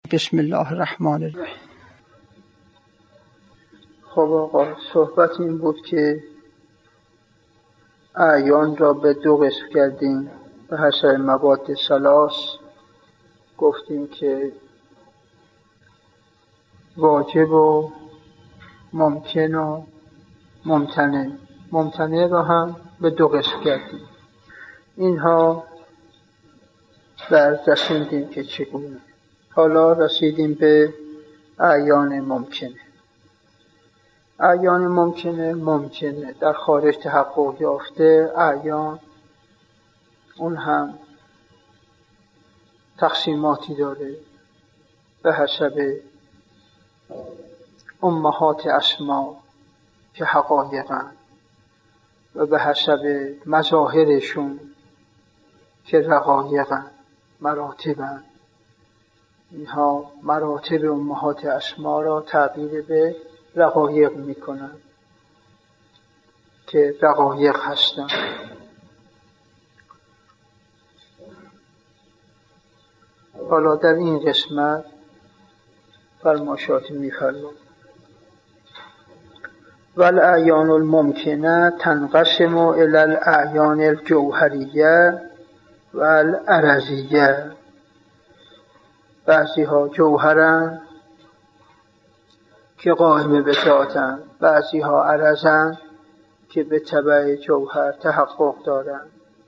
بسم الله الرحمن الرحیم. خب آقا، صحبت این بود که اعیان را به دو قسم کردیم به حسب مواد ثلاث. گفتیم که واجب و ممکن و ممتنع را هم به دو قسم کردیم. اینها در رسیدیم که چگونه. حالا رسیدیم به اعیان ممکنه. اعیان ممکنه در خارج تحقق یافته اعیان، اون هم تقسیماتی داره به حسب امهات اسما که حقایقن و به حسب مظاهرشون که رقایقن، مراتبن. اینها مراتب امهات اسما را تعبیر به رقایق میکنن که رقایق هستن. حالا در این قسمت فرمایشات میفرماید: والاعیان الممکنه تنقسم الی الاعیان الجوهریه والعرضیه. بعضی ها جوهرن که قائم به ذاتن، بعضی ها عرضن که به تبع جوهر تحقق دارن.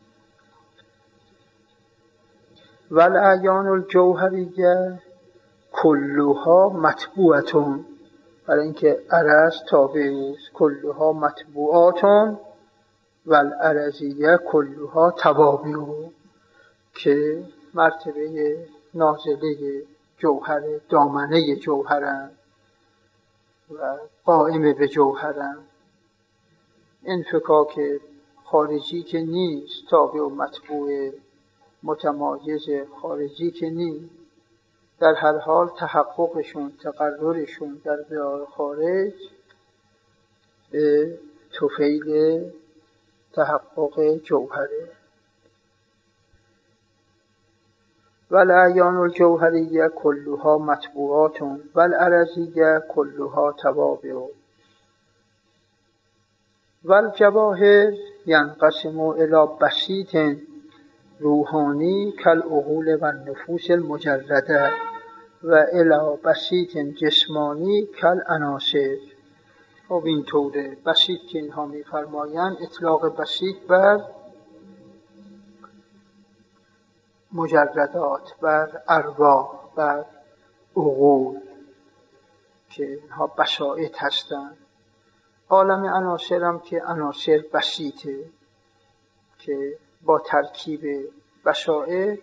والاعیان الجوهریه کلها مطبوعتون، برای اینکه عرض تابع اوست، کلها مطبوعاتون. والعرضیه کلها توابع، که مرتبه نازله جوهر، دامنه جوهرن و قائم به جوهرن. انفکاک خارجی که نیست، تابع و مطبوع متمایز خارجی که نیست، در هر حال تحققشون، تقررشون در بیار خارج به طفیل تحقق جوهره. والاعیان الجوهریه کلها مطبوعات والعرضیه کلها توابع. والجواهر ینقسم الی بسیط روحانی کالعقول والنفوس المجرده و الی بسیط جسمانی کالعناصر. خب این طوره. بسیط که اینها میفرمایند اطلاق بسیط بر مجردات، بر ارواح، بر عقول که اینها بساط هستند. عالم عناصر هم که عناصر بسیطه که با ترکیب بساط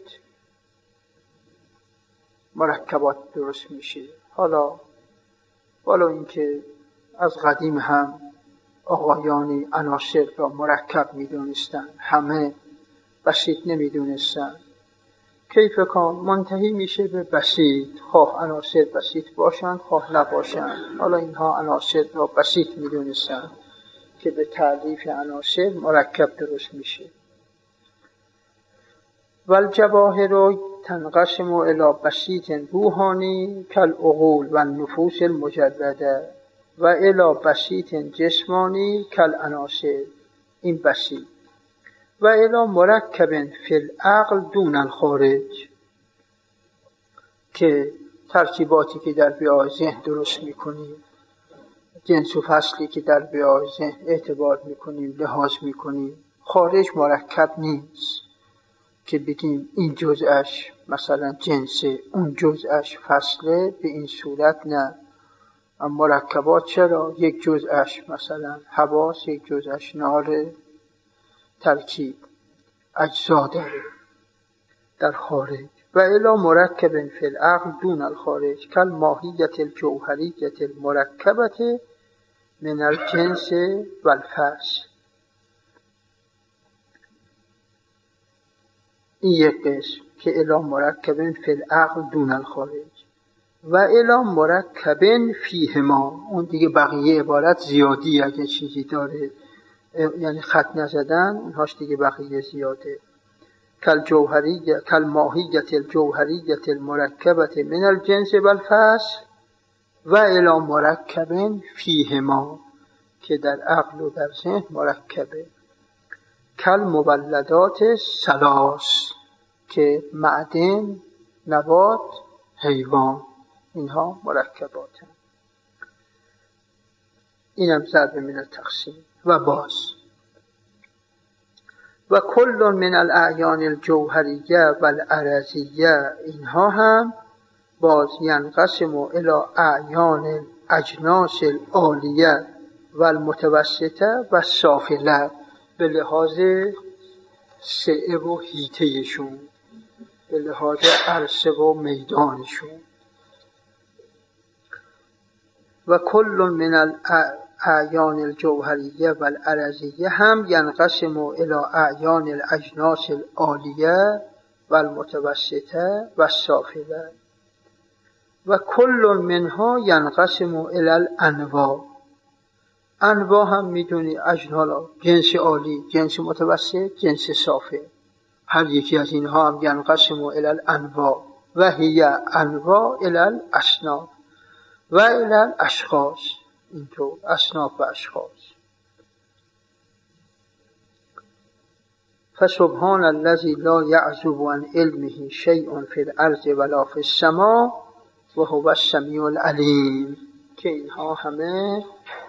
مرکبات درست میشه. حالا اینکه از قدیم هم آقایانی عناصر را مرکب میدونستن، همه بسیط نمیدونستن. کیف کان منتهی میشه به بسیط، خواه عناصر بسیط باشن خواه نباشن. حالا اینها عناصر را بسیط میدونستن که به تعریف عناصر مرکب درست میشه. والجواهر تنقسم الی بسیط روحانی کالعقول والنفوس المجرده و الی بسیط جسمانی کالعناصر. این بسیط. و الی مرکب فی العقل دون الخارج، که ترکیباتی که در بیای ذهن درست میکنیم، جنس و فصلی که در بیای ذهن اعتبار میکنیم، لحاظ میکنیم، خارج مرکب نیست که بگیم این جزءش مثلا جنسه، اون جزءش فصله. به این صورت نه. اما مرکبات چرا؟ یک جزءش مثلا حواس، یک جزءش ناره، ترکیب اجزا داره در خارج. و الی مرکب فی العقل دون الخارج کالماهیت الجوهریت المرکبت من الجنس والفصل. این یک قسم که الی مرکب فی العقل دون الخارج. و الی مرکب فیهما. اون دیگه بقیه عبارت زیادی اگه چیزی داره، یعنی خط نزدن، اونهاش دیگه بقیه زیاده. کالماهیت الجوهریت المرکبت من الجنس والفصل و الی مرکب فیهما که در عقل و در ذهن مرکبه، کالمولدات ثلاث که معدن، نبات، حیوان، اینها مرکبات هم. اینم ضرب من التقسیم. و باز و کل من الاعیان الجوهریه و العرضیه، اینها هم باز ینقسم الی اعیان اجناس العالیه و المتوسطه و السافله، به لحاظ سعه و حیطهشون، به لحاظ عرصه و میدانشون. و کل من الاعیان الجوهریه و العرضیه هم ینقسم الی اعیان الاجناس العالیه و المتوسطه و السافله و کل منها ینقسم الی الانواع. انواع هم میدونی اجناس، جنس عالی، جنس متوسط، جنس سافل، هر یکی از اینها هم ینقسم الی الانواع و هی انواع الی الاصناف و الی الاشخاص، اینطور اصناف و اشخاص. فسبحان الذی لا یعزب عن علمه شیء فی الارض ولا فی السماء و هو السمیع العلیم، که اینها همه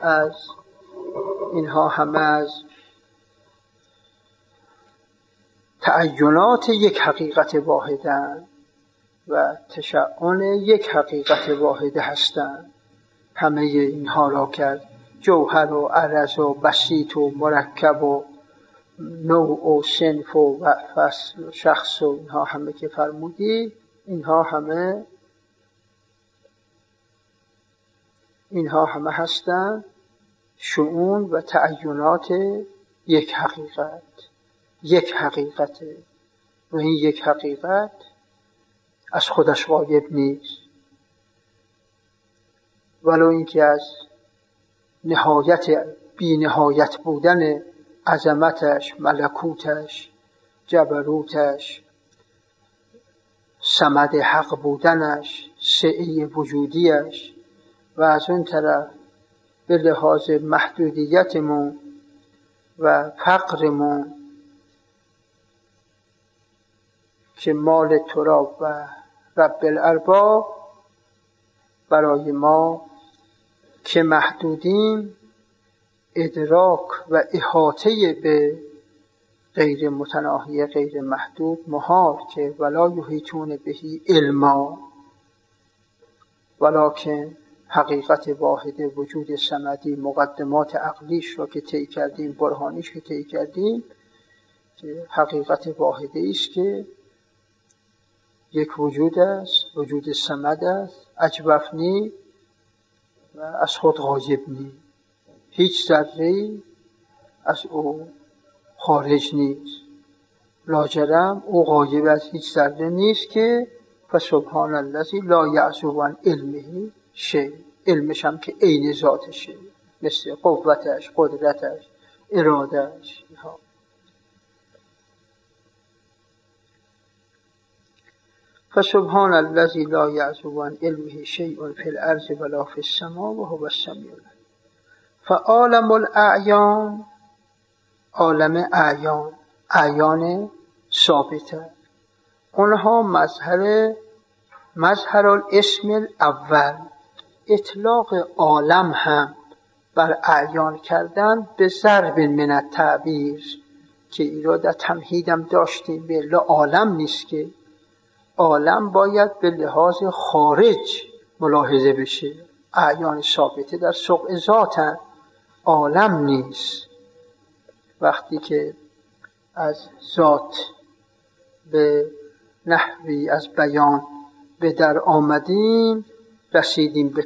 از تعینات یک حقیقت واحدن و تشعن یک حقیقت واحده هستند. همه اینها را کرد جوهر و عرض و بسیط و مرکب و نوع و صنف و فصل و شخص و اینها همه که فرمودی، اینها همه هستند شؤون و تعینات یک حقیقته و این یک حقیقت از خودش غایب نیست، ولو اینکه از نهایت بی نهایت بودن عظمتش، ملکوتش، جبروتش، صمد حق بودنش، سعی وجودیش، و از اون طرف به لحاظ محدودیتمون و فقرمون که مال تراب و رب الارباب، برای ما که محدودیم ادراک و احاطه به غیر متناهی غیر محدود محال، که ولا یحیطون بهی علما، ولکن حقیقت واحد وجود صمدی، مقدمات عقلیش را که طی کردیم، برهانیش که طی کردیم، که حقیقت واحده است که یک وجود است، وجود صمد است، اجوف نی و از خود غایب نی، هیچ ذره‌ای از او خارج نیست، لاجرم او غایب از هیچ ذره نیست، که فسبحان الذی لا یعزب عن علمه شیء، علمش هم که عین ذاتشه، مثل قوتش، قدرتش، ارادهش. فسبحان الذی لا یعزب عن علمه شیء فی الارض ولا فی السماء و هو السمیع العلیم. فعالم الاعیان، عالم اعیان ثابته، اونها مظهر الاسم الاول. اطلاق عالم هم بر اعیان کردن به ضرب من التعبیر، که ایراد در تمهیدم داشتیم، به عالم نیست، که عالم باید به لحاظ خارج ملاحظه بشه. اعیان ثابته در سوق ذاتن، عالم نیست. وقتی که از ذات به نحوی از بیان به در آمدیم، رسیدیم به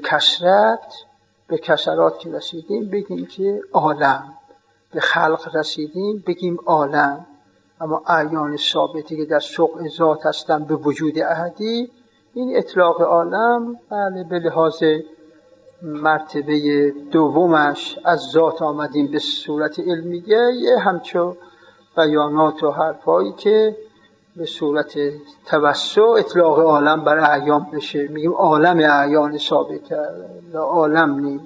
کسرات که رسیدیم بگیم که عالم، به خلق رسیدیم بگیم عالم. اما اعیان ثابتی که در سوق ذات هستن به وجود احدی، این اطلاق عالم بله به لحاظ مرتبه دومش از ذات آمدیم به صورت علمیه، یه همچو بیانات و حرفایی که به صورت توسع اطلاق عالم بر اعیان بشه، میگیم عالم اعیان ثابت و عالم نیم.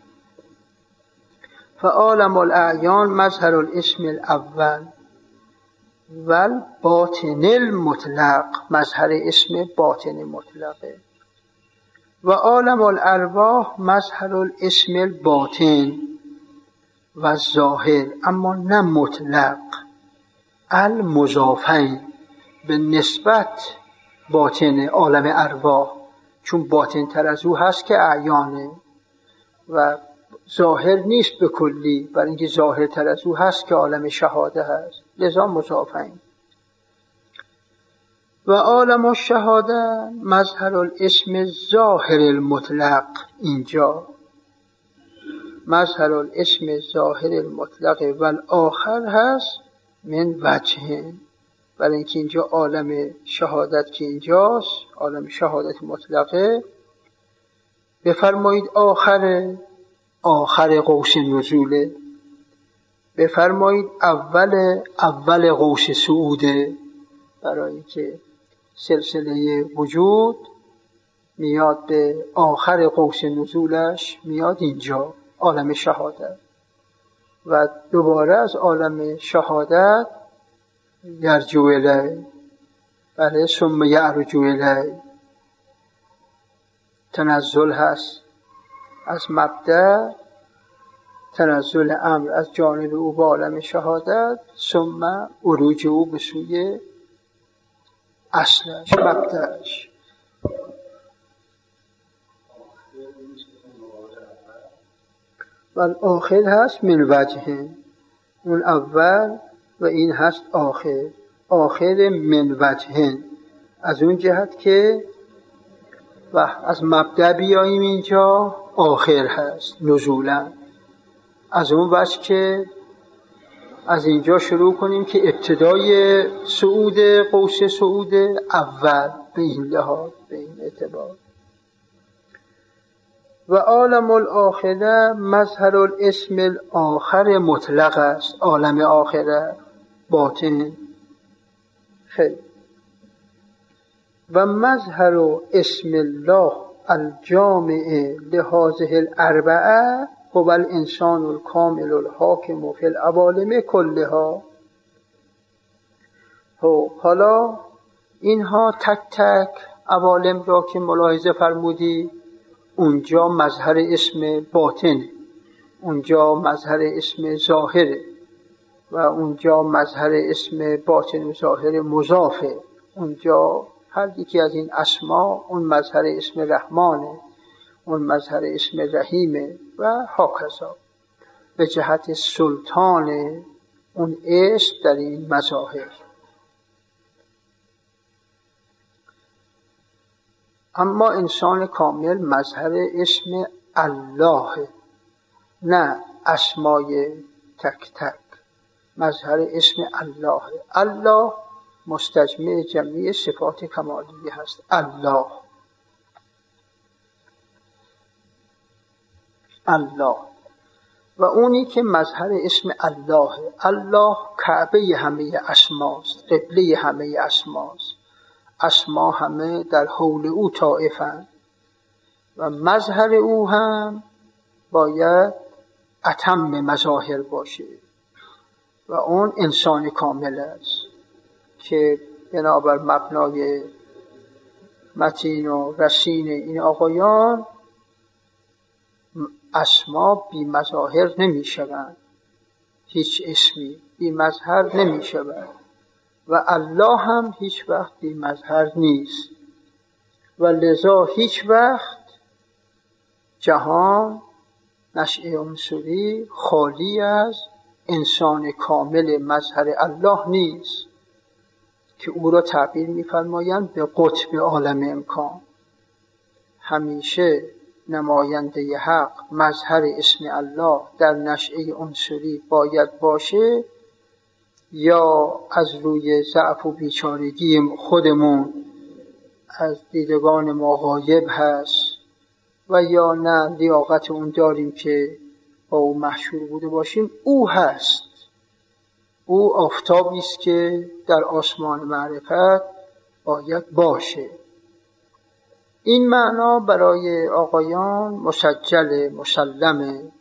فعالم الاعیان مظهر الاسم الاول و باطن المطلق، مظهر اسم باطن مطلقه. و عالم الارواح مظهر الاسم الباطن و ظاهر، اما نه مطلق، المضافین، به نسبت باطن عالم ارواح، چون باطن تر از او هست که اعیانه و ظاهر نیست به کلی، برای اینکه ظاهر تر از او هست که عالم شهاده هست، لذا مضافین. و عالم الشهاده مظهر الاسم ظاهر المطلق، اینجا مظهر الاسم ظاهر المطلق و آخر هست من وجه، برای اینکه اینجا عالم شهادت که اینجاست، عالم شهادت مطلقه، بفرمایید آخر قوس نزوله، بفرمایید اول قوس صعوده، برای اینکه سلسله وجود میاد به آخر قوس نزولش، میاد اینجا عالم شهادت و دوباره از عالم شهادت یرجو الی، بله، ثم یعرج الی، تنزل هست از مبدأ، تنزل امر از جانب او به عالم شهادت، ثم عروج او به سوی اصلش، مبدأش. و آخر هست من وجه، اون اول و این هست آخر من وجه، از اون جهت که و از مبدأ بیاییم اینجا آخر هست نزولا، از اون وجه که از اینجا شروع کنیم که ابتدای صعود قوس صعود اول، به این لحاظ، به این اعتبار. و عالم الاخره مظهر الاسم الاخر مطلق است، عالم آخره باطن. خیلی. و مظهر اسم الله الجامع لهذه الاربعه هو الانسان الکامل الحاکم فی العوالم کلها. حالا اینها تک تک عوالم را که ملاحظه فرمودی، اونجا مظهر اسم باطن، اونجا مظهر اسم ظاهره و اونجا مظهر اسم باطن و ظاهر مضافه، اونجا هر یکی از این اسما، اون مظهر اسم رحمانه، اون مظهر اسم رحیمه و هاکذا، به جهت سلطان اون اسم در این مظاهر. اما انسان کامل مظهر اسم الله، نه اسمای تک تک، مظهر اسم الله. الله مستجمع جمعی صفات کمالیه هست. الله و اونی که مظهر اسم الله، الله کعبه همه اسماست، قبله همه اسماست، اسما همه در حول او طائفند و مظهر او هم باید اتم مظاهر باشه و اون انسان کامل است که بنابر مبنای متین و رسین این آقایان اسما بی مظاهر نمی شوند، هیچ اسمی بی مظهر نمی شود و الله هم هیچ وقت بی مظهر نیست و لذا هیچ وقت جهان نشأه عنصری خالی از انسان کامل مظهر الله نیست که او را تعبیر می‌فرمایند به قطب عالم امکان. همیشه نماینده حق مظهر اسم الله در نشأه عنصری باید باشه، یا از روی ضعف و بیچارگی خودمون از دیدگان ما غایب هست و یا نه لیاقت اون داریم که با او محشور بوده باشیم. او هست، او آفتابی است که در آسمان معرفت باید باشه. این معنا برای آقایان مسجل مسلمه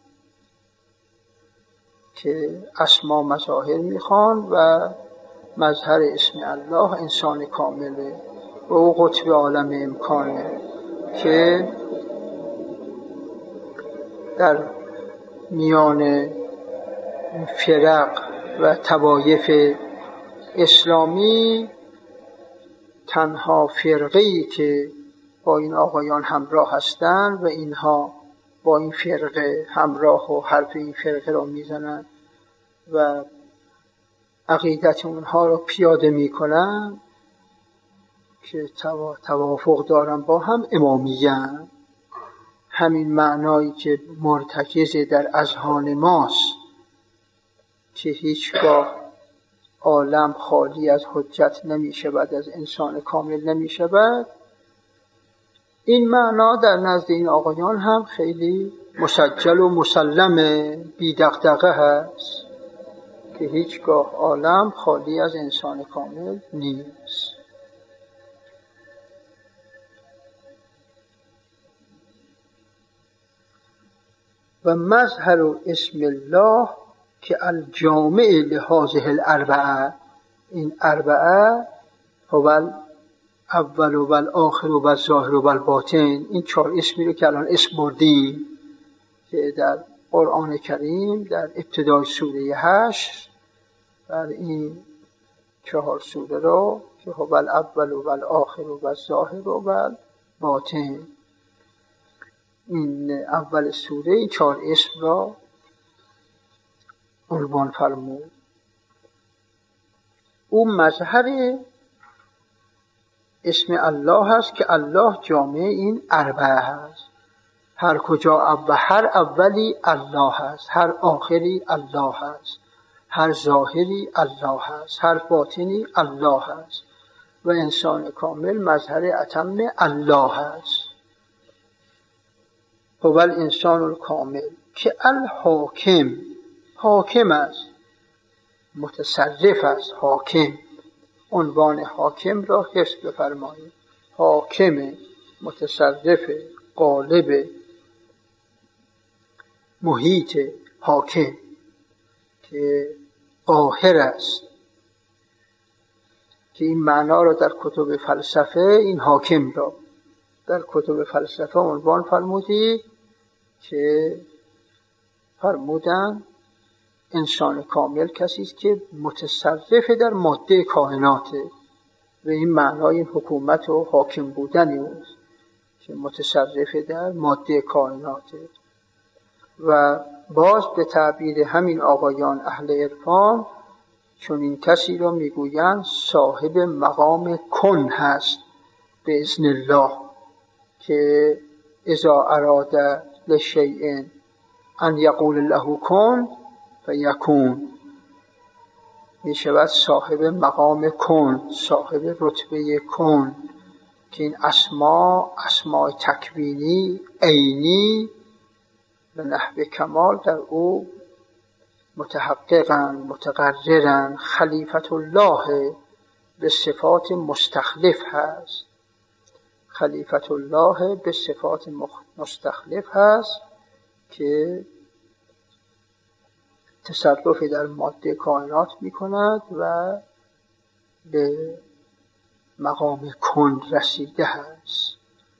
که اسما مظاهر میخوان و مظهر اسم الله انسان کامله و او قطب عالم امکانه که در میان فرق و طوایف اسلامی تنها فرقه‌ای که با این آقایان همراه هستند و اینها با این فرقه همراه و حرف این فرقه را میزنند و عقیدت اونها را پیاده میکنند که توافق دارن با هم امامیه‌اند. همین معنایی که مرتکز در اذهان ماست که هیچگاه عالم خالی از حجت نمی شود، از انسان کامل نمی شود، این معنا در نزد این آقایان هم خیلی مسجل و مسلم بی دغدغه هست که هیچگاه عالم خالی از انسان کامل نیست. و مظهر اسم الله که الجامع لهذه الاربعه، این اربعه هو اول و الآخر و الظاهر و الباطن، این 4 اسمی رو که الان اسم بردیم که در قرآن کریم در ابتدای سوره 8 در این 4 سوره رو که هو الاول و الآخر و الظاهر و الباطن، این اول سوره این 4 اسم را عنوان فرمود. او مظهر اسم الله هست که الله جامع این اربعه هست. هر کجا هر اولی الله هست، هر آخری الله هست، هر ظاهری الله هست، هر باطنی الله هست و انسان کامل مظهر اتم الله هست. هو الانسان الکامل که الحاکم، حاکم است، متصرف است. حاکم، عنوان حاکم را حفظ بفرمایید. حاکم، متصرف، غالب، محیط، حاکم که قاهر است، که این معنا را در کتب فلسفه این حاکم را در کتب فلسفه عنوان فرمودید که فرمودن انسان کامل کسی است که متصرف در ماده کائناته و این معنای این حکومت و حاکم بودن اوست که متصرف در ماده کائناته. و باز به تعبیر همین آقایان اهل عرفان چون این کسی را میگویند صاحب مقام کن هست به اذن الله، که اذا اراد لشیء ان یقول له کن فیکون، می شود صاحب مقام کن، صاحب رتبه کن، که این اسماء تکوینی عینی به نحو کمال در او متحققن، متقررن. خلیفت الله به صفات مستخلف هست، خلیفت الله به صفات مستخلف هست که تصرف در ماده کائنات می کند و به مقام کن رسیده هست.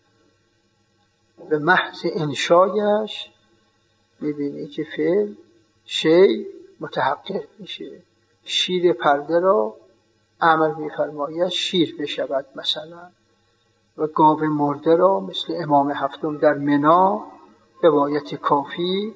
به محض انشایش می بینی که فعل شی متحقق میشه. شیر پرده را امر می فرماید شیر بشود مثلا، و گاو مرده را مثل امام هفتم در منا روایت کافی،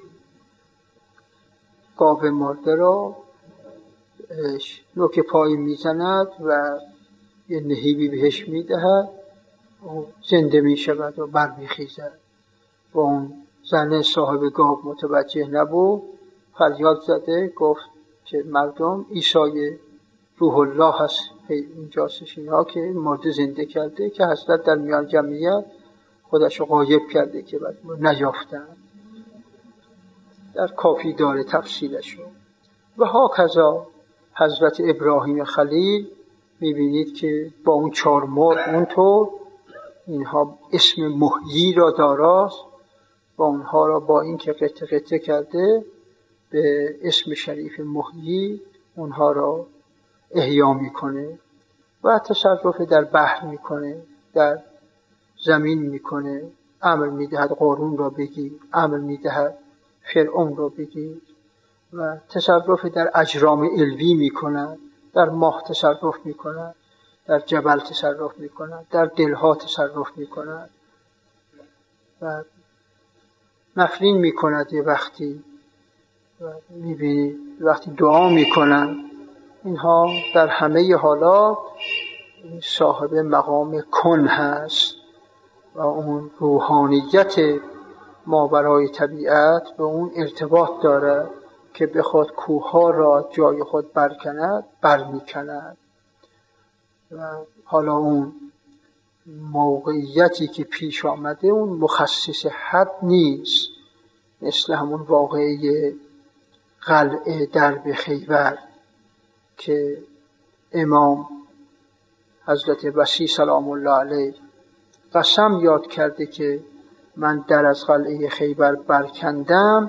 گاو مرده را نوک پای میزند و یه نهیبی بهش میدهد و زنده میشود و برمیخیزد. و اون زن صاحب گاو متوجه نبود، فریاد زده گفت که مردم عیسی روح الله هست این جاسوسین ها که مرده زنده کرده، که حضرت در میان جمعیت خودش رو غایب کرده که بعد نیافتن. در کافی داره تفصیلش رو. و ها کذا حضرت ابراهیم خلیل میبینید که با اون 4 مرغ اونطور اینها اسم محیی را داراست و اونها را با این که قطعه قطعه کرده به اسم شریف محیی اونها را احیا میکنه و تصرف در بحر میکنه، در زمین میکنه. امر میدهد قارون را بگیر، امر میدهد فرعون را بگیر و تصرف در اجرام علوی میکند، در ماه تصرف میکند، در جبل تصرف میکند، در دلها تصرف میکند و نفرین میکند. یه وقتی میبینید وقتی دعا میکنند اینها در همه حالات صاحب مقام کن هست و اون روحانیت ماورای طبیعت به اون ارتباط داره که بخواد کوه‌ها را جای خود برمیکند. و حالا اون موقعیتی که پیش آمده اون مخصص حد نیست، مثل همون واقعه قلعه درب خیبر که امام حضرت وصی سلام الله علیه قسم یاد کرده که من در از قلعه خیبر برکندم،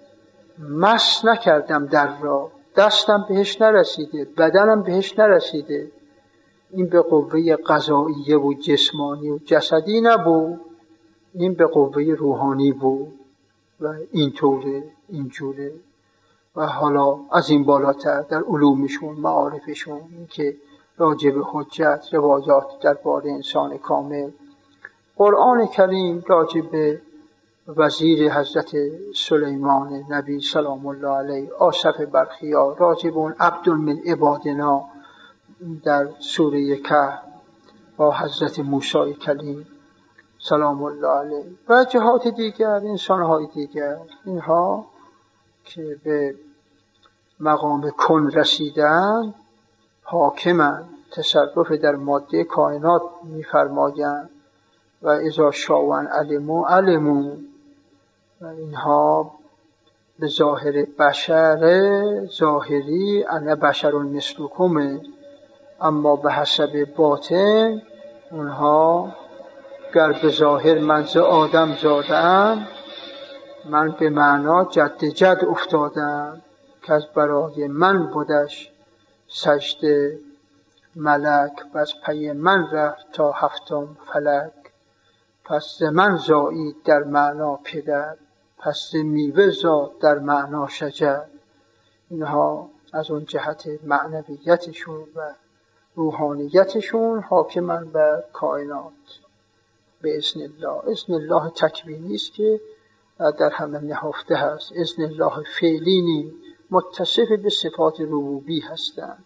مس نکردم در را، دستم بهش نرسیده، بدنم بهش نرسیده. این به قوه قضائیه و جسمانی و جسدی نبود، این به قوه روحانی بود و اینجوره. و حالا از این بالاتر در علومشون، معارفشون که راجب حجت، روایات درباره انسان کامل، قرآن کریم راجب وزیر حضرت سلیمان نبی سلام الله علیه آصف برخیا، راجب اون عبد من عبادنا در سوره کهف با حضرت موسی کلیم سلام الله علیه و جهات دیگر، انسانهای دیگر، اینها که به مقام کن رسیدن حاکمن، تصرف در ماده کائنات می‌فرمایند و اذا شاء علموا و اینها به ظاهر بشر ظاهری انا بشر مثلکم، اما به حسب باطن اونها گر به ظاهر من ز آدم زادم، من به معنا جد افتادم که از برای من بودش سجده ملک و از پی من رفت تا 7 فلک. پس ز من زایید در معنا پدر، پس ز میوه زاد در معنا شجر. اینها از اون جهت معنویتشون و روحانیتشون حاکمن بر کائنات به اذن الله. اذن الله تکوینی است که در همه نهفته هست، اذن الله فعلی نیست، متصف به صفات ربوبی هستند.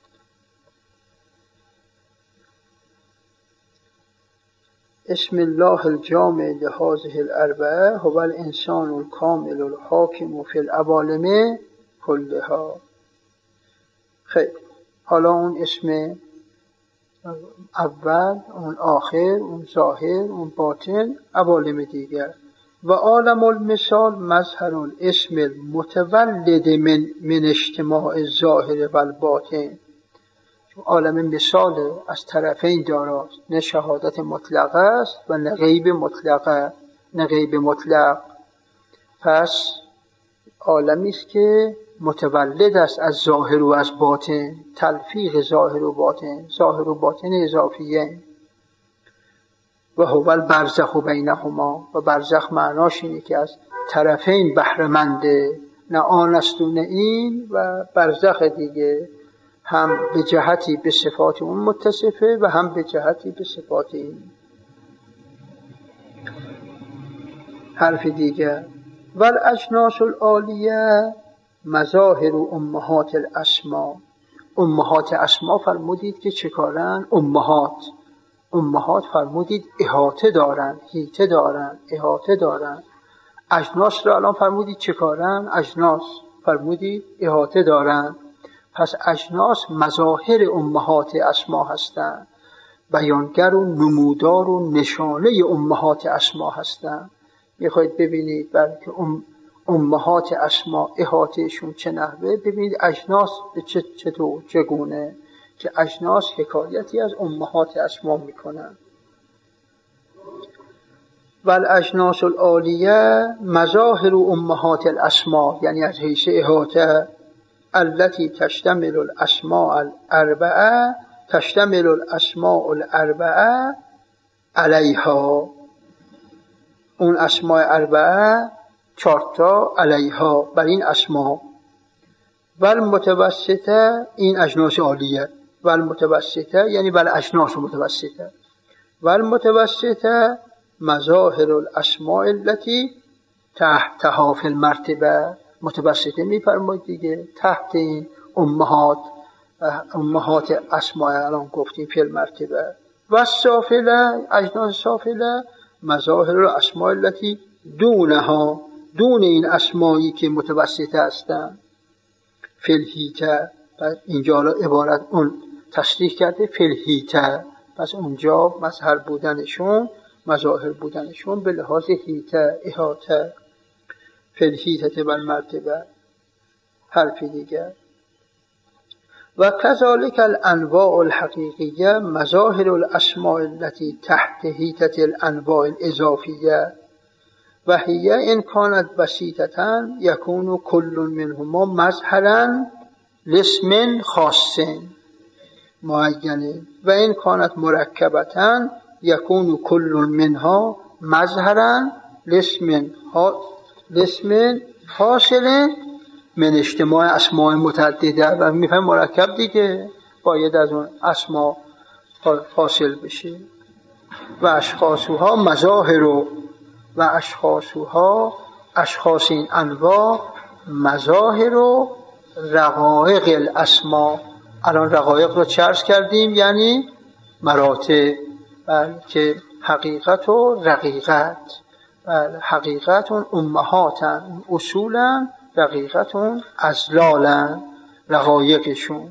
اسم الله الجامع لهذه الاربعه هو الانسان الکامل الحاکم فی العوالم کلها. خیلی حالا اون اسم اول، اون آخر، اون ظاهر، اون باطن، عوالم دیگر. و عالم المثال مظهر الاسم المتولد من اجتماع الظاهر و الباطن. عالم مثال از طرفین داراست، نه شهادت مطلقه است و نه غیب مطلقه، نه غیب مطلق. پس عالمی است که متولد است از ظاهر و از باطن، تلفیق ظاهر و باطن، ظاهر و باطن اضافیه. و هو البرزخ بینهما، و برزخ معناش اینه که از طرفین بهره‌منده، نه آن است و نه این، و برزخ دیگه هم به جهتی به صفات اون متصفه و هم به جهتی به صفات این. حرف دیگر والاجناس العالیه مظاهر امهات الاسماء. امهات اسما فرمودید که چه کارن؟ امهات فرمودید احاطه دارن، هیته دارن، احاطه دارن. اجناس را الان فرمودید چه کارن؟ اجناس فرمودید احاطه دارن. پس اجناس مظاهر امهات اسما هستند، بیانگر و نمودار و نشانه امهات اسما هستند. میخواید ببینید بلکه امهات اسما احاطهشون چه نحوه. ببینید اجناس به چگونه که اجناس حکایتی از امهات اسما میکنن. والاجناس العالیه مظاهر امهات الاسما، یعنی از حیث احاطه، التي تشتمل الاسماء الاربعه علیها، اون اسماء اربعه 4 تا علیها بر این اسما. والمتوسطه این اجناس عالیه، والمتوسطه یعنی بر اجناس متوسطه. والمتوسطه مظاهر الاسماء التي تحتها فی المرتبه، متوسطه میفرماید دیگه، تحت این امهات اسماء الان گفتیم فی المرتبه. و السافله اجناس سافله مظاهر الاسماء التي دونها، دون این اسمایی که متوسطه هستند. فی الحیطه، اینجا عبارت اون تصریح کرده فی الحیطه، پس اونجا مظهر بودنشون، مظاهر بودنشون به لحاظ حیطه، احاطه. فی الحیطه و المرتبه حرف دیگر. و کذالک الانواع الحقیقیه مظاهر الاسماء التي تحت حیطه الانواع الاضافیه و هی ان کانت بسیطه یکون کل منهما مظهرا لاسم خاص معین و ان کانت مرکبه یکون کل منها مظهرا لاسم حاصل من اجتماع اسماء متعدده. و میفهم مرکب دیگه باید از اون اسما حاصل بشه. و اشخاصها مظاهر و اشخاص این انواع مظاهر و رقایق الاسما. الان رقایق رو چه عرض کردیم؟ یعنی مراتب، که حقیقت و رقیقت. حقیقتون امهاتن اصولا، رقیقتون ازلالن رقایقشون.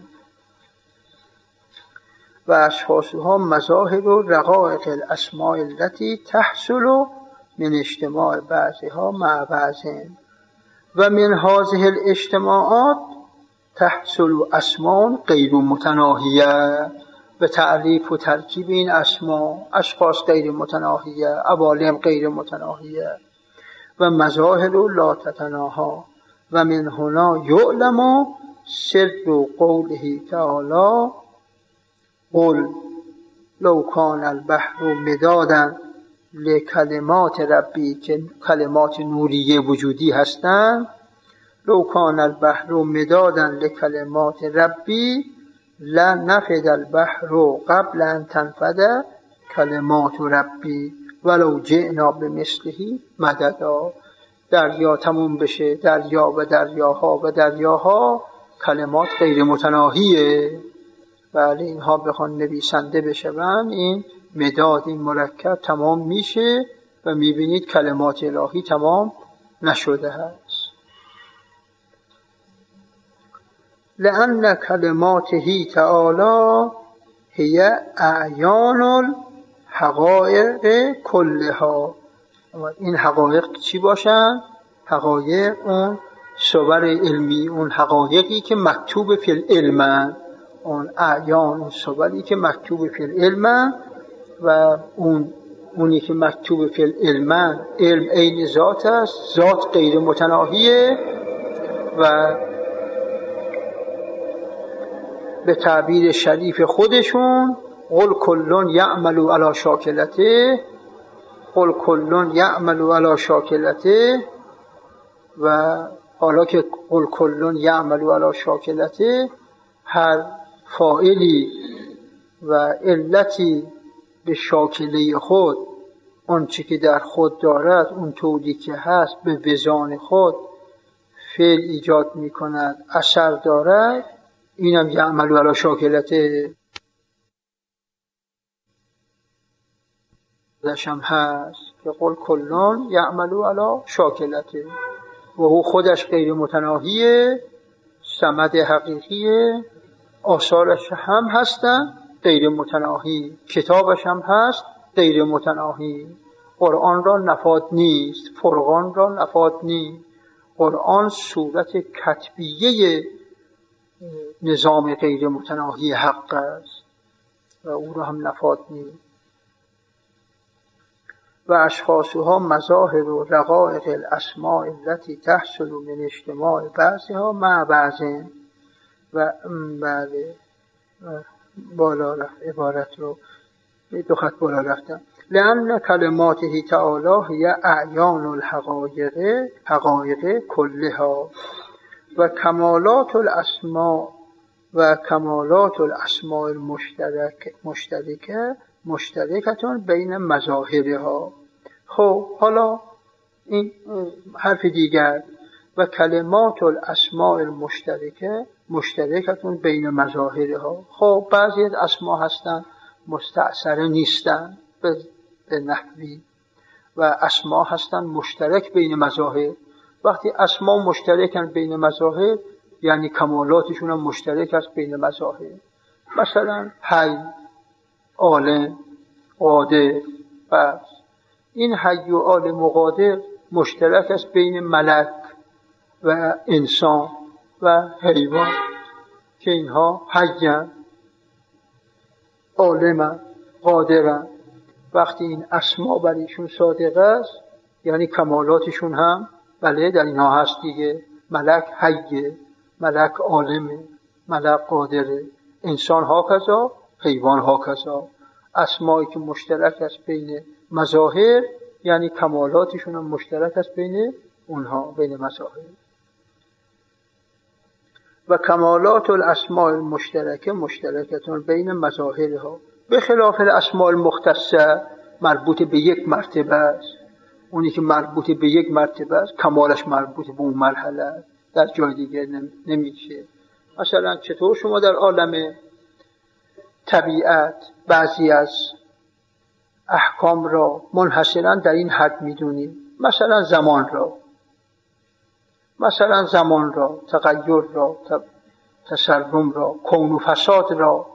و اشخاصها مظاهر و رقایق الاسماء التي تحصل من اجتماع بعضها مع بعض و من هذه الاجتماعات تحصل اسماء غیر متناهیه. به تعریف و ترکیب این اسما اشخاص غیر متناهیه، عوالم غیر متناهیه و مظاهر لا تتناها. و من هنا یعلم سر قوله تعالی قل لو کان البحر مدادا لکلمات ربی، که کلمات نوریه وجودی هستند. لو کان البحر مدادا لکلمات ربی لنفد البحر قبل ان تنفد کلمات ربی ولو جئنا بمثله مددا. دریا تموم بشه، دریا و دریاها و دریاها کلمات غیر متناهیه. بله اینها بخوان نویسنده بشون، این مداد، این مرکب تمام میشه و میبینید کلمات الهی تمام نشده هست. لأن کلماته تعالی هی اعیان الحقائق کلها. این حقایق چی باشن؟ حقایق اون صور علمی، اون حقایقی که مکتوب فی العلم، اون اعیان، اون صوری که مکتوب فی العلم. و اونی که مکتوب فی العلم، علم عین ذات است، ذات غیر متناهیه. و به تعبیر شریف خودشون قل کل یعمل علی شاکلته، قل کل یعمل علی شاکلته. و حالا که قل کل یعمل علی شاکلته، هر فاعلی و علتی به شاکله خود، اون چی که در خود دارد، اون طوری که هست به وزان خود فعل ایجاد می کند، اثر دارد، اینم یعمل علی شاکلته دشم هست که قل کلان یعمل علی شاکلته و او خودش غیر متناهیه، صمد حقیقیه، آثارش هم هستن غیر متناهی، کتابش هم هست غیر متناهی. قرآن را نفاد نیست، فرقان را نفاد نیست، قرآن صورت کتبیه نظام غیر متناهی حق است و او را هم نفاد نیست. و اشخاصها مظاهر و رقائق الاسماء التي تحصل من اجتماع بعضها مع بعض. و بله بالا رفت عبارت رو 2 خط بالا رفتم. لأن کلماته تعالی هی اعیان الحقایق کلها و کمالات الاسماء مشترکتون بین مظاهرها. خب حالا این حرف دیگر، و کلمات الاسماء مشترکتون بین مظاهرها. خب بعضی از اسما هستن مستأثره نیستن به نحوی و اسما هستن مشترک بین مظاهر. وقتی اسما مشترکن بین مظاهر یعنی کمالاتشون هم مشترک است بین مظاهر. مثلا حی، عالم، قادر. بس این حی و عالم و قادر مشترک است بین ملک و انسان و حیوان که اینها حی‌اند، عالم‌اند، قادرند. وقتی این اسما برایشون صادق است یعنی کمالاتشون هم بله در اینها هست دیگه. ملک حیه، ملک عالمه، ملک قادره، انسان ها کذا، حیوان ها کذا. اسمایی که مشترک است بین مظاهر یعنی کمالاتشون هم مشترک است بین اونها، بین مظاهر. و کمالات الاسماء مشترکتون بین مظاهرها به خلاف الاسماء المختصه مربوط به یک مرتبه است. اونی که مربوط به یک مرتبه است کمالش مربوط به اون مرحله است، در جای دیگه نمیشه. مثلا چطور شما در عالم طبیعت بعضی از احکام را منحصراً در این حد میدونید، مثلا زمان را، تغییر را، تسرم را، کون و فساد را،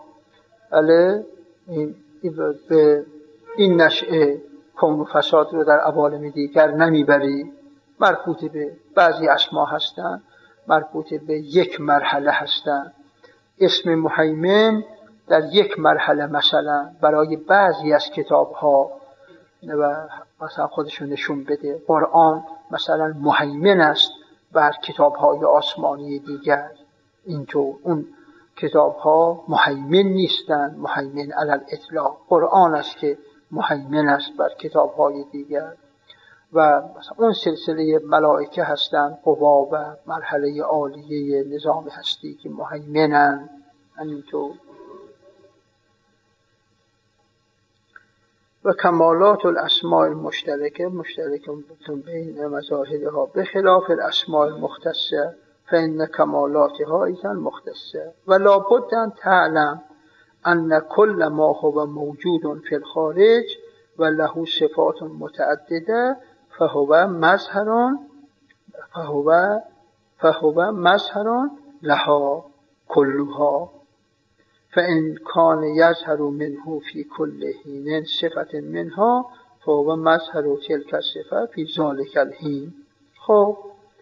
به این نشأه کون و فساد را در عوالم دیگر نمیبری. مربوط به بعضی اسما هستند، مربوط به یک مرحله هستند. اسم مهیمن در یک مرحله مثلا برای بعضی از کتاب ها و مثلا خودشون نشون بده. قرآن مثلا مهیمن است بر کتاب های آسمانی دیگر، اینطور اون کتاب ها مهیمن نیستند، مهیمن علی الاطلاق قرآن است که مهیمن است بر کتاب های دیگر. و مثلا اون سلسله ملائکه هستند، قوا و مرحله عالیه نظام هستی که مهیمنند. همینطور و کمالات الاسماء مشترکتون بین مظاهرها به خلاف الاسماء المختصه فإن کمالاتها ایضا مختصه. و لابد ان تعلم ان کل ما هو موجود فی الخارج و له صفات متعدده فهو مظهر لها کلها. فإن كان يظهر منه في كل حين صفة منها فهو مظهر تلك الصفة في ذلك الحين. خب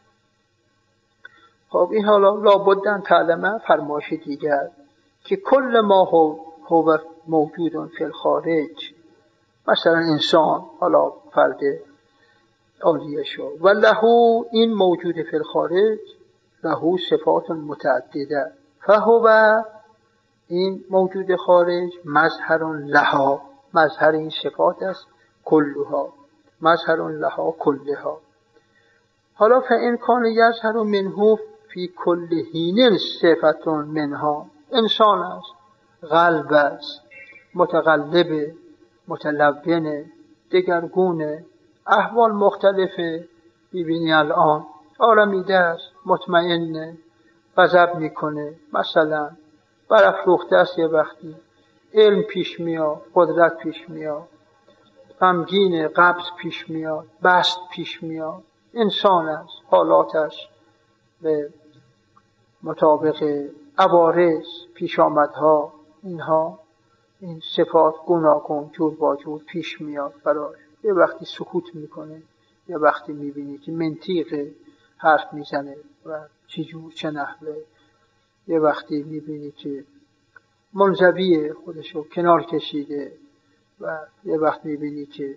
این حالا لابد ان تعلم فرمایش دیگر که کل ما هو موجود فی الخارج، مثلا انسان، حالا فرد عالیه شو، و له این موجود فی الخارج له صفات متعدده فهو این موجود خارج مظهر لها، مظهر این صفات است، کلها مظهر لها کلها. حالا فإن کان یظهر منه فی کل حین صفت منها، انسان است، قلب است، متقلب، متلون، دگرگونه، احوال مختلفه. ببینی الان آرامیده است، مطمئنه، غضب میکنه، مثلا برافروخته است، یه وقتی علم پیش میاد، قدرت پیش میاد، غمگین، قبض پیش میاد، بست پیش میاد. انسان است، حالاتش به مطابق عوارض، پیش آمدها، اینها این صفات گوناگون جور با جور پیش میاد براش. یه وقتی سکوت میکنه، یه وقتی میبینی که منطق حرف میزنه و چه نحوه. یه وقتی میبینی که منزوی خودشو کنار کشیده و یه وقت میبینی که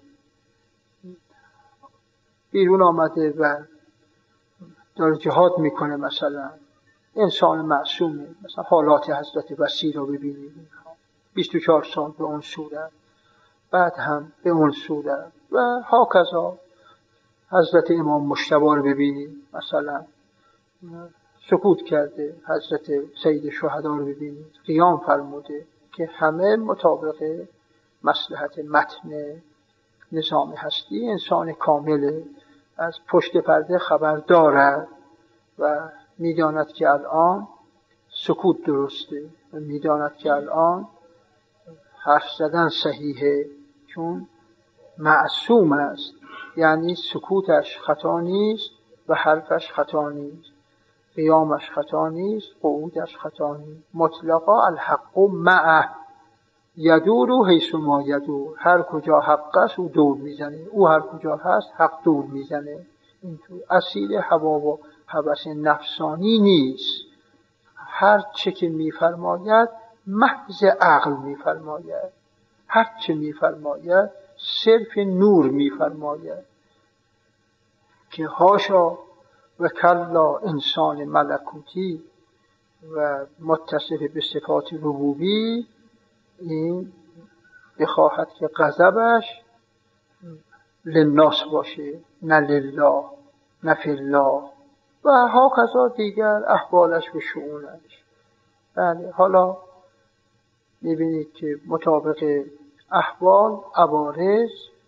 بیرون آمده و داره جهاد میکنه. مثلا انسان معصومه، مثلا حالات حضرت وصی رو ببینید، 24 سال به اون صورت، بعد هم به اون صورت و هاکذا حضرت امام مجتبی رو ببینید، مثلا سکوت کرده. حضرت سید شهدا رو ببینید قیام فرموده، که همه مطابق مصلحت متن نظام هستی انسان کامل از پشت پرده خبر دارد و میداند که الان سکوت درسته و میداند که الان حرف زدن صحیحه، چون معصوم است. یعنی سکوتش خطا نیست و حرفش خطا نیست، قیامش خطا نیست، قعودش خطا نیست. مطلقا الحق معه یدور حیث ما یدور. هر کجا حق است او دور میزنه، او هر کجا هست حق دور میزنه. این تو اصیل هوا و هوس نفسانی نیست. هر چه که میفرماید محض عقل میفرماید، هر چه میفرماید صرف نور میفرماید. که هاشا و کلا انسان ملکوتی و متصف به صفات ربوبی این بخواهد که غضبش للناس باشه، نه لله، نه فی الله و هاکذا دیگر احوالش و شؤونش. بله، حالا میبینید که مطابق احوال عوارض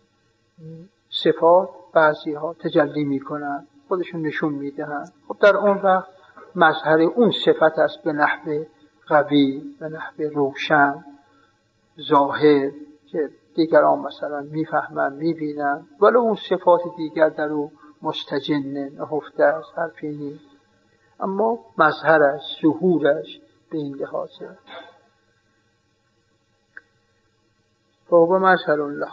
صفات بعضی ها تجلی میکنن، خودشون نشون میدهن. خب در اون وقت مظهر اون صفت است به نحو قوی، به نحو روشن ظاهر، که دیگران مثلا میفهمن میبینن، ولی اون صفات دیگر در او مستجنه نهفته است، حرفی نیست. اما مظهرش، ظهورش به این لحاظه. فهو مظهر له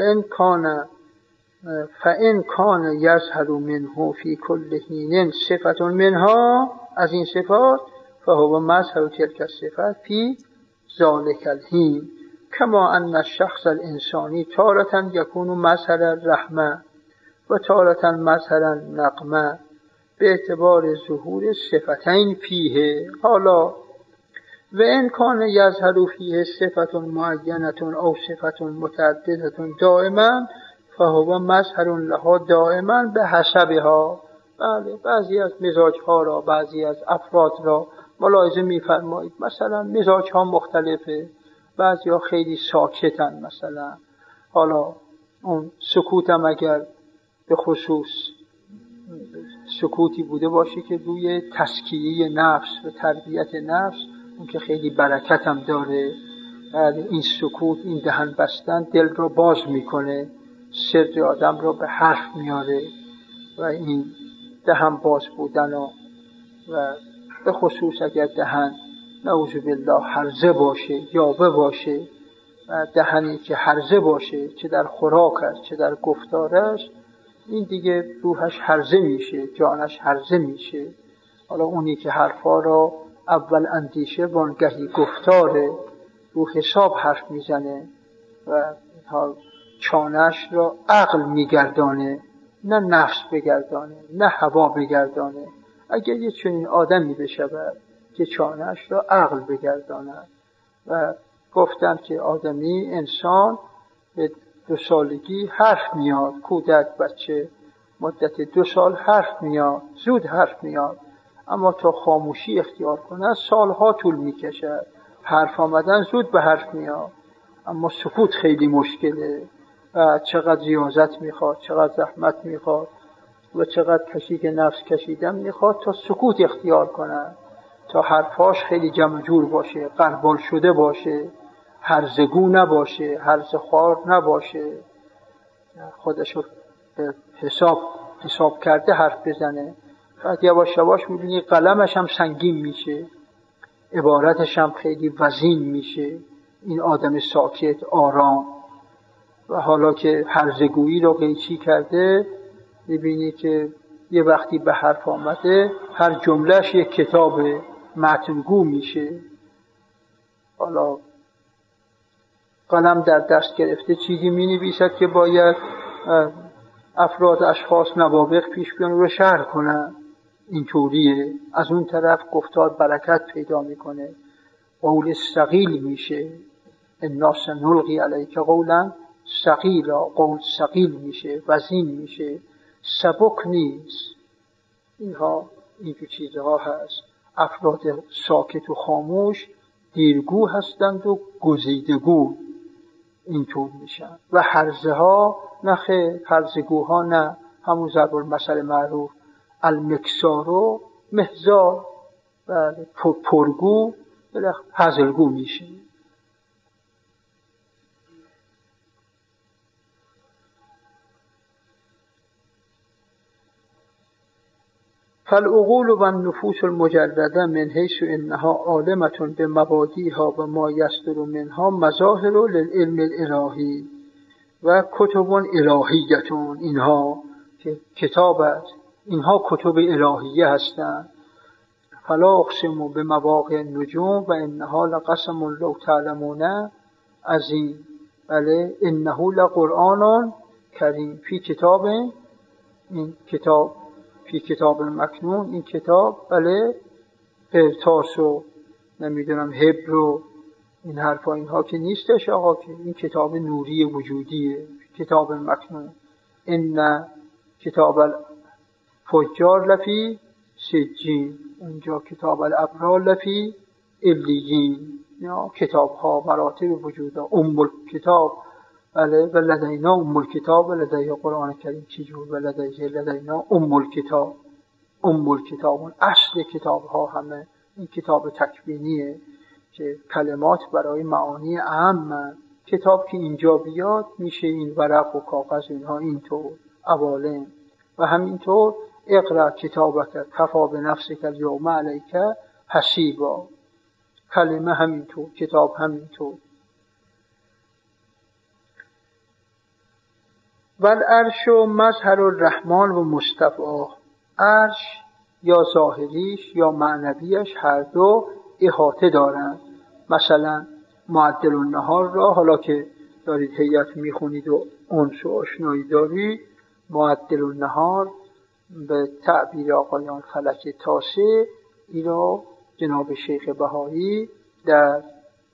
فإن کان یظهر منه فی کل حین صفت منها، از این صفات فهو مظهر تلک الصفات فی ذلک الحین، کما ان الشخص الانسانی تارة یکون مظهر الرحمه و تارة مظهر النقمه به اعتبار ظهور صفتین فیه. حالا و ان کان یظهر فیه صفت معینه او صفت متعدده دائما فهو مظهر لها دائما به حسبها. بله، بعضی از مزاجها را، بعضی از افراد را ملاحظه می‌فرمایید، مثلا مزاجها مختلفه، بعضی‌ها خیلی ساکتن مثلا. حالا اون سکوتم اگر به خصوص سکوتی بوده باشه که روی تزکیه نفس و تربیت نفس، اون که خیلی برکت هم داره. این سکوت، این دهن بستن دل رو باز میکنه، سر آدم رو به حرف میاره و این دهن باز بودن و به خصوص اگر دهن نعوذ بالله هرزه باشه، یاوه باشه، و دهنی که هرزه باشه چه در خوراکش چه در گفتارش، این دیگه روحش هرزه میشه، جانش هرزه میشه. حالا اونی که حرفا را اول اندیشه وانگهی گفتاره، رو حساب حرف میزنه و چانش را عقل میگردانه، نه نفس بگردانه، نه هوا بگردانه. اگر یه چنین آدمی بشود که چانش را عقل بگرداند. و گفتم که آدمی، انسان به 2 سالگی حرف میاد، کودک بچه مدت 2 سال حرف میاد، زود حرف میاد، اما تا خاموشی اختیار کنه سالها طول میکشد. حرف آمدن زود به حرف میاد، اما سکوت خیلی مشکله و چقدر ریاضت میخواد، چقدر زحمت میخواد و چقدر کشیک نفس کشیدن میخواد تا سکوت اختیار کنه، تا حرفاش خیلی جمع جور باشه، غربال شده باشه، هرزگو نباشه، هرزخوار نباشه، خودشو به حساب کرده حرف بزنه. بعد یواش یواش میبینی قلمش هم سنگین میشه، عبارتش هم خیلی وزین میشه، این آدم ساکت آرام. و حالا که هرزگویی رو قیچی کرده، میبینی که یه وقتی به حرف آمده هر جملهش یک کتاب متنگو میشه. حالا قلم در دست گرفته چیزی می نویسد که باید افراد، اشخاص، نوابغ پیش بیان رو شرح کنن. اینطوریه. از اون طرف گفتار برکت پیدا میکنه، قول ثقیل میشه. انا سنلقی علیک قولا ثقیلا، قول ثقیل میشه، وزین میشه، سبک نیست. اینجور چیزها هست. افراد ساکت و خاموش دیرگو هستند و گزیدگو اینطور میشن. و هرزه ها نه خیر، هرزگوها نه، همون ضرب المثل معروف المکسارو محزار، بله، پرگو هزلگو میشه. فالعقول و النفوس المجرده من حیث انها عالمة بمبادیها و ما یصدر منها مظاهر للعلم الالهی و کتب الهیتون. اینها که کتاب است، اینها کتب الهیه هستند. فلا اقسم بمواقع النجوم و انها لقسم لو تعلمون عظیم. بله، انه لقرآن کریم فی کتاب، این کتاب فی کتاب مکنون، این کتاب بله قرطاس و نمیدونم حبر و این حرفا اینها که نیستش آقا، که این کتاب نوری وجودیه، کتاب مکنون. ان کتاب الفجار لفی سجین، اونجا کتاب الابرار لفی علیین. یا کتاب ها مراتب وجود ها. کتاب بله، و لدینا الکتاب و لدیه قرآن کریم چجور و لدیه لدینا الکتاب. الکتاب اون اصل کتاب ها همه این کتاب تکوینیه که کلمات برای معانی اهم. کتاب که اینجا بیاد میشه این ورق و کاغذ اینها اینطور اوالم. و همینطور اقرأ کتابک کفی بنفسک الیوم علیک حسیبا، کلمه همینطور، کتاب همینطور. والعرش مظهر الرحمن و مصطفاه، عرش یا ظاهریش یا معنویش هر دو احاطه دارند. مثلا معدل النهار را، حالا که دارید هیئت میخونید و انس و آشنایی دارید، معدل النهار به تعبیر آقایان فلک تاسع، این را جناب شیخ بهایی در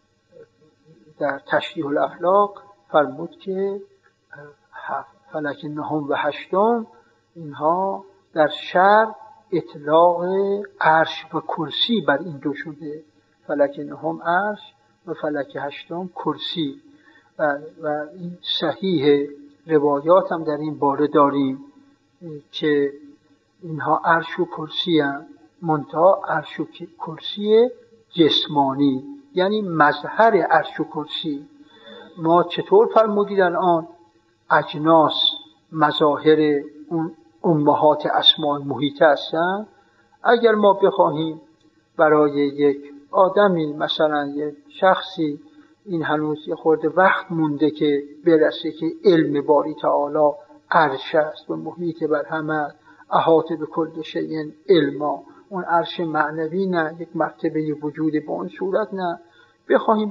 تشریح الافلاق فرمود که فلک نهم و هشتم اینها در شرع اطلاق عرش و کرسی بر این دو شده. فلک نهم عرش و فلک هشتم کرسی. و این صحیح روایات هم در این باره داریم که اینها عرش و کرسی هم، منتها عرش و کرسی جسمانی، یعنی مظهر عرش و کرسی. ما چطور فرمودید الان اجناس مظاهر اون امهات اسماء محیطه هستن؟ اگر ما بخواهیم برای یک آدمی، مثلا یک شخصی، این هنوز یه خورده وقت مونده که برسه که علم باری تعالی عرش است و محیط بر همه، احاطه به کل شیء علما، اون عرش معنوی نه، یک مرتبه وجود به اون صورت نه، بخواهیم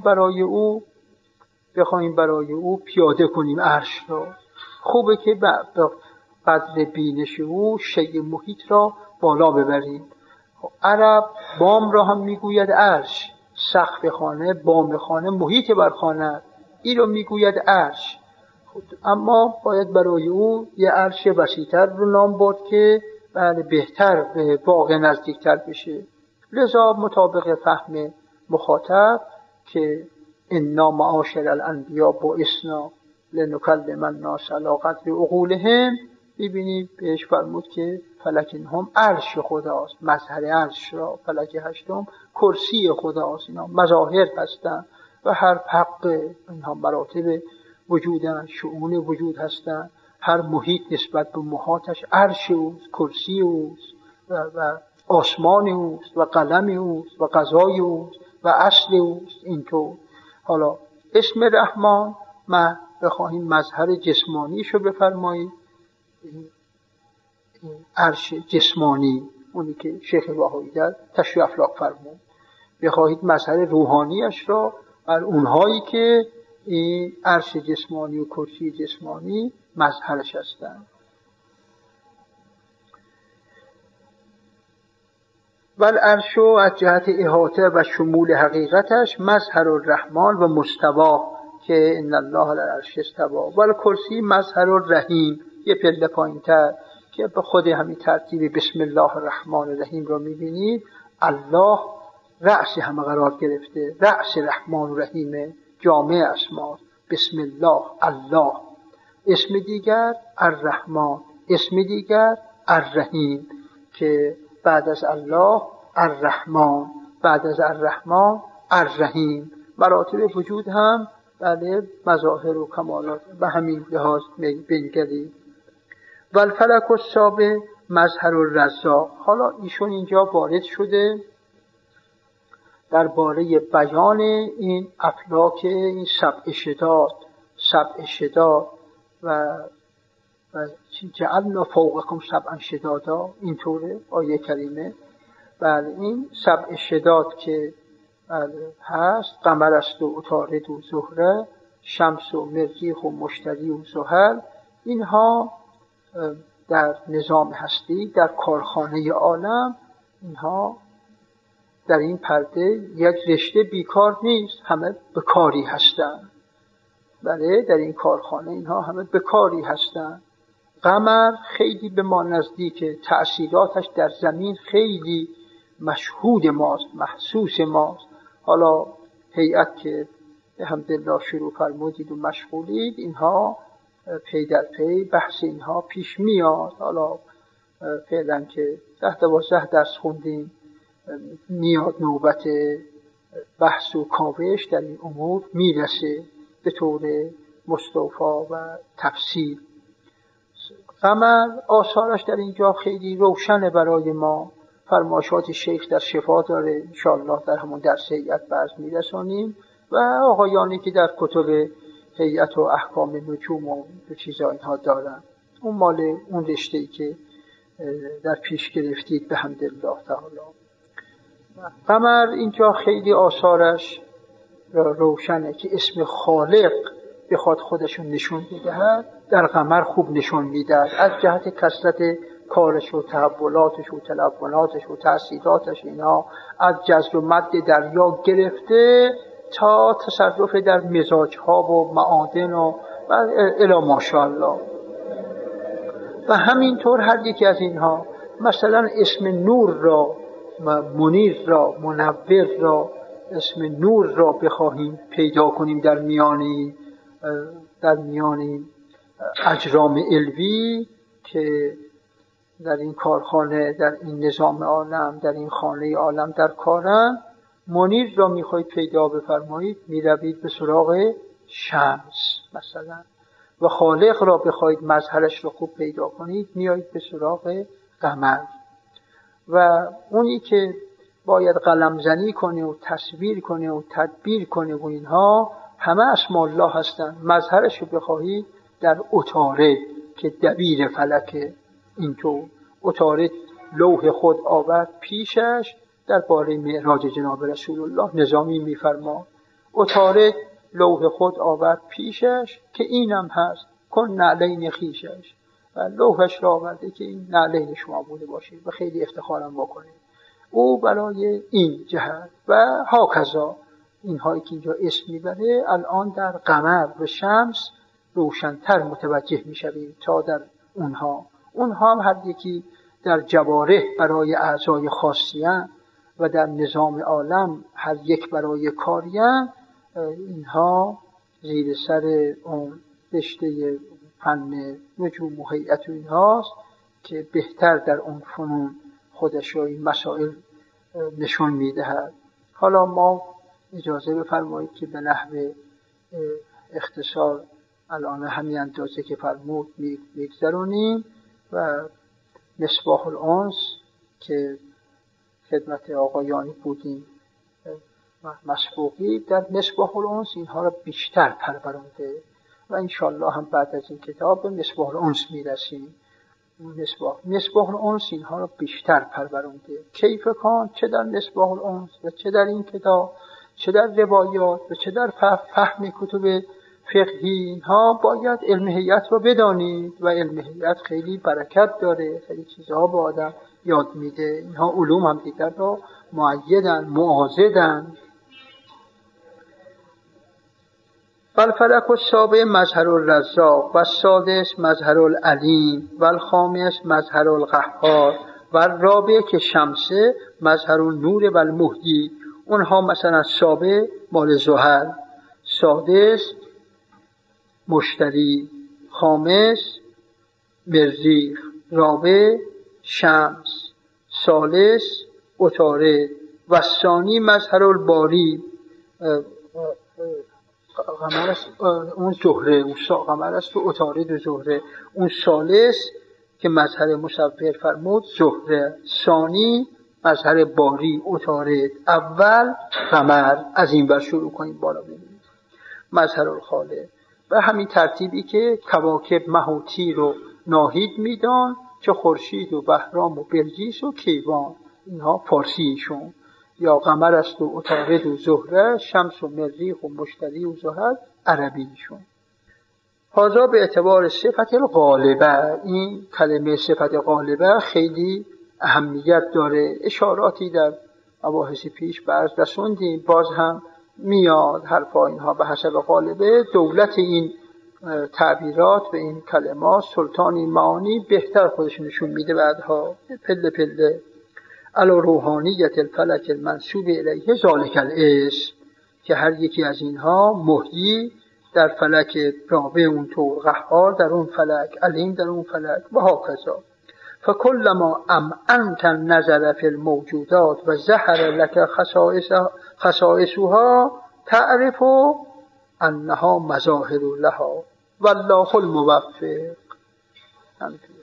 برای او پیاده کنیم عرش را، خوبه که قدر بینش او شیء محیط را بالا ببریم. عرب بام را هم میگوید عرش، سقف خانه، بام خانه، محیط بر خانه، این رو میگوید عرش. اما باید برای او یه عرش وسیع‌تر رو نام برد که بهتر به واقع نزدیکتر بشه. لذا مطابق فهم مخاطب که انا معاشر الانبیاء بعثنا لنکلم الناس علی قدر عقولهم، ببینید بهش فرمود که فلک نهم عرش خداست، مظهر عرش را، فلک هشتم کرسی خداست. اینا مظاهر هستند و هر حق اینها مراتب وجودن، شؤون وجود هستند. هر محیط نسبت به محاطش عرش اوست، کرسی اوست و آسمان اوست و قلم اوست و قضای اوست و اصل اوست. اینطور حالا اسم رحمان ما بخواهیم مظهر جسمانیشو بفرمایید، عرش جسمانی، اونی که شیخ بهایی در تشریح افلاک فرمود، بخواهید مظهر روحانیش را بر اونهایی که این عرش جسمانی و کرسی جسمانی مظهرش هستند. والعرش از جهت احاطه و شمول حقیقتش مظهر الرحمن و مستوا که ان الله علی العرش استوى، والکرسی مظهر الرحیم یه پله پایین‌تر که به خود همین ترتیب بسم الله الرحمن الرحیم را می‌بینید. الله رأس همه قرار گرفته، رأس رحمان و رحیم جامع اسما. بسم الله الله، اسم دیگر الرحمن، اسم دیگر الرحیم که بعد از الله الرحمن، بعد از الرحمن الرحیم. مراتب وجود هم بله مظاهر و کمالات به همین لحاظ بنگرید. والفلک السابع مظهر الرزاق. حالا ایشون اینجا وارد شده درباره بیان این افلاک، این سبع شداد و جعلنا فوقکم سبعا شدادا، اینطوره آیه کریمه. بله این سبع شداد که هست، قمر است و عطارد و زهره، شمس و مریخ و مشتری و زحل، اینها در نظام هستی، در کارخانه عالم، اینها در این پرده یک رشته بیکار نیست، همه به کاری هستند. بله در این کارخانه اینها همه به کاری هستند. قمر خیلی به ما نزدیکه، تأثیراتش در زمین خیلی مشهود ماست، محسوس ماست. حالا هیئت که الحمدلله شروع فرمودید و مشغولید، اینها پی در پی بحث اینها پیش میاد. حالا فعلا که 10-12 درس خوندیم، میاد نوبت بحث و کاوش در این امور میرسه به طور مستوفا و تفصیل. قمر آثارش در اینجا خیلی روشنه برای ما. فرمایشات شیخ در شفا داره، انشاءالله در همون درس هیئت برز میرسانیم و آقایانی که در کتب هیئت و احکام نجوم و چیزا اینها دارن، اون مال اون رشته‌ای که در پیش گرفتید به حمدالله تعالی. قمر اینجا خیلی آثارش روشنه که اسم خالق بخواد خودشون نشون بدهد، در قمر خوب نشون میدهد از جهت کثرت کارش و تحولاتش و تلوناتش و تأثیراتش. اینا از جزر و مد دریا گرفته تا تصرف در مزاجها و معادن و الی ماشاءالله. و همینطور هر یکی از اینها، مثلا اسم نور را، منیر را، منور را، اسم نور را بخواهیم پیدا کنیم در میان اجرام علوی که در این کارخانه، در این نظام عالم، در این خانه عالم در کارن، منیر را میخواید پیدا بفرمایید میروید به سراغ شمس مثلا، و خالق را بخواید مظهرش رو خوب پیدا کنید میایید به سراغ قمر. و اونی که باید قلم زنی کنه و تصویر کنه و تدبیر کنه و اینها همه اسم الله هستن. مظهرش رو بخواهید در عطارد که دبیر فلکه، اینطور عطارد لوح خود آورد پیشش درباره معراج جناب رسول الله نظامی میفرما. عطارد لوح خود آورد پیشش که اینم هست، کن نعلین خیشش، و لوحش را آورده که این نعلین شما بوده باشه و خیلی افتخارم بکنه او برای این جهت. و هاکذا اینهایی که اینجا اسم میبره الان در قمر و شمس روشن‌تر متوجه میشویم تا در اونها هم هر یکی در جوارح برای اعضای خاصیان و در نظام عالم هر یک برای کاریان. اینها زیر سر اون رشته فن نجوم و هیئت و اینهاست که بهتر در اون فنون خودش رو این مسائل نشون میدهد. حالا ما اجازه بفرمایید که به نحو اختصار الان همین اندازه که فرمود میگذرونیم و مصباح الانس که خدمت آقایانی بودیم مسبوقی، در مصباح الانس اینها را بیشتر پرورانده و انشاءالله هم بعد از این کتاب به مصباح الانس میرسیم. مصباح الانس اینها رو بیشتر پرورونده. کیف کان چه در مصباح الانس و چه در این کتاب، چه در روایات و چه در فهم کتب فقهی، اینها باید علم هیئت رو بدانید و علم هیئت خیلی برکت داره، خیلی چیزها به آدم یاد میده. اینها علوم هم دیگر رو مؤیدن، معاضدن. والفلک السابع مظهر الرزاق و السادس مظهر العلیم و الخامس مظهر القهار و الرابع که شمسه مظهر النور و المحیی. اونها مثلا سابع مال زحل، سادس مشتری، خامس مریخ، رابع شمس، ثالث عطارد و ثانی مظهر الباری قمر است، اون زهره، اون قمر است و عطارد و زهره. اون ثالث که مظهر مصور فرمود زهره، ثانی مظهر باری عطارد، اول قمر. از این ور شروع کنیم بالا ببینیم مظهر الخالق. به همین ترتیبی که کواکب مه و تیر و ناهید میدان، چه خورشید و بهرام و بلقیس و کیوان، اینها فارسیشون، یا قمر است و عطارد و زهره، شمس و مریخ و مشتری و زحل عربیشون. هذا به اعتبار صفت الغالبه. این کلمه صفت غالبه خیلی اهمیت داره. اشاراتی در مباحث پیش برز رسوندیم، باز هم میاد حرفا اینها به حسب غالبه. دولت این تعبیرات و این کلمات سلطان این معانی بهتر خودش نشون میده بعدها پله پله. علی روحانیت الفلک المنسوب الیه ذالک الاسم، که هر یکی از اینها محیی در فلک رابع اونطور، قهار در اون فلک، علیم در اون فلک و هاکذا. فکلما امعنت النظر فی الموجودات و ظهر لك خصائصها تعرف انها مظاهر لها والله الموفق.